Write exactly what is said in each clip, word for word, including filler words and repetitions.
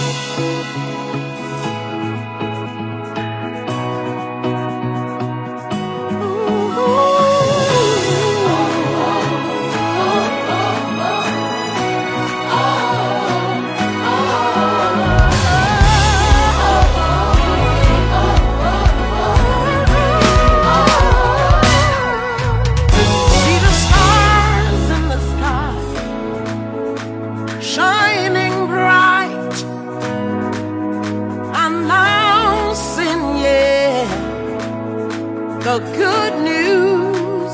The good news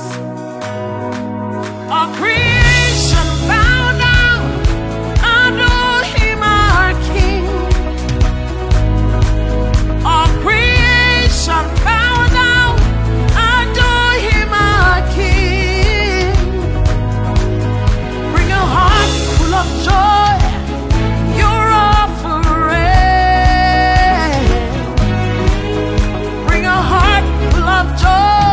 of creation bow down, adore him our King. All creation bow down, adore him our King. Bring a heart full of joy, your offering. Bring a heart full of joy.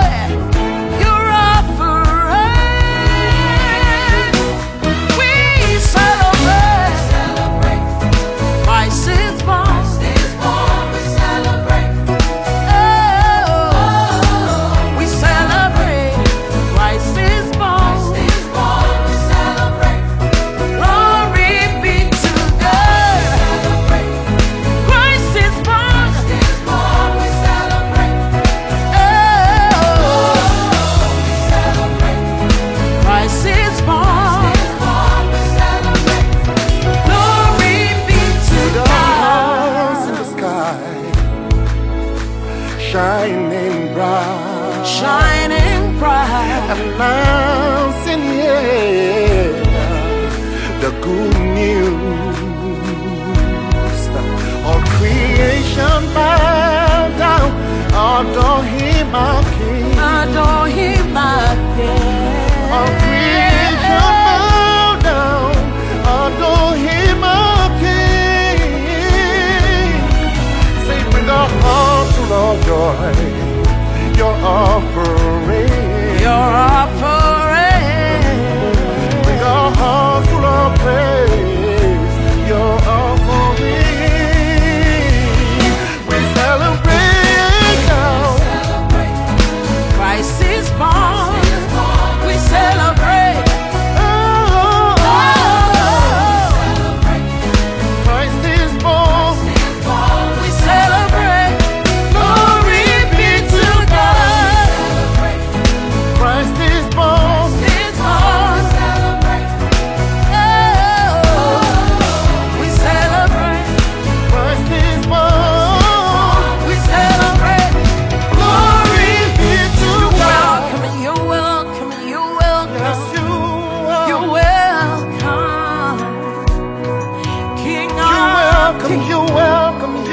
Shining bright, shining bright, announcing, yeah, the good news. All creation bow down, adore him our King. Adore him our King. All creation bow down, adore him our King. Say, bring a heart full of joy, your offering, your offering. Bring a heart full of praise, your offering. We celebrate now. Christ is born. We celebrate. Oh, Christ is born. We celebrate. Glory be to God. Christ is born. Is born. Oh, we celebrate. Christ is born. We celebrate. Glory be to God. You're welcome. You're welcome. Yes, you are. You're welcome. King You're of welcome. Kings. You're welcome.